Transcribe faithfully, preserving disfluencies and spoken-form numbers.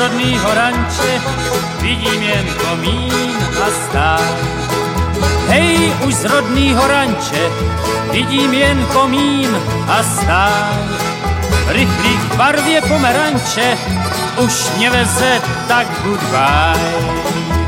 rodnýho ranče vidím jen komín a stán. Hej, už z rodnýho ranče vidím jen komín a stán. Rychlík v barvě pomeranče už mě veze, tak goodbye.